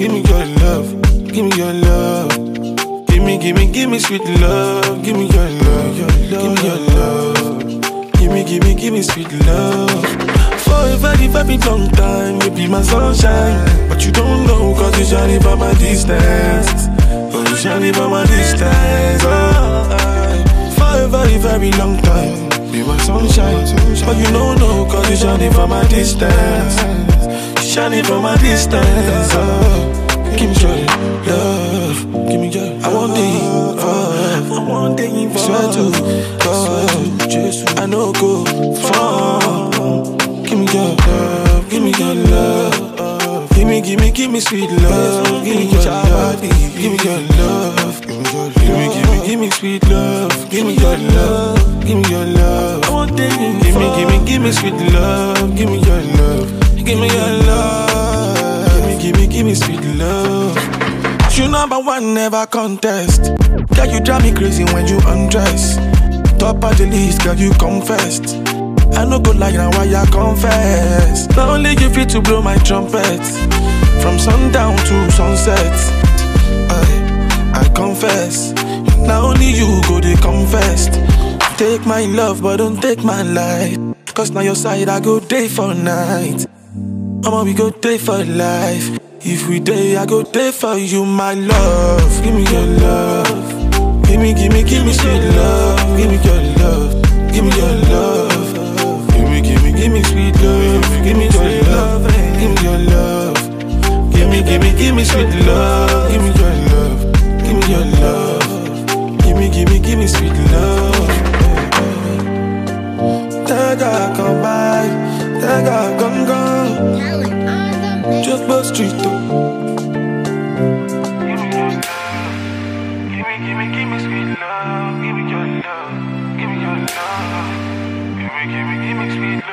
give me your love, give me your love. Give me sweet love, give me your love, give me your love. Give me sweet love. For a very long time, you be my sunshine. But you don't know, cause you shining from my distance. Oh, you shining from my distance. For a very long time, be my sunshine. But you don't know, cause you shining from my distance. You shining from my distance. Give me your love, give me your love. I want the involved, I want the involved. Swear to God, I know go far. Give me your love, give me your love. Give me sweet love. Give me your love, give me your love. Give me sweet love. Give me your love, give me your love. I want the involved. Give me sweet love. Give me your love, give me your love. Give me sweet love. You number one, never contest. Girl, you drive me crazy when you undress. Top of the list, girl, you confessed. I no go like now why I confess. Not only you fit to blow my trumpet, from sundown to sunset. I confess. Not only you go they confessed. Take my love but don't take my life. Cause now your side I go day for night. Mama, we go day for life. If we day, I go day for you, my love. Give me your love. Give me sweet love. Give me your love. Give me your love. Give me sweet love. Give me your love. Give me your love. Give me sweet love. Give me your love. Give me your love. Give me sweet love. Daga come by. Daga gone. Just Buck Street though. Give me sweet love. Give me your love. Give me your love. Give me sweet love.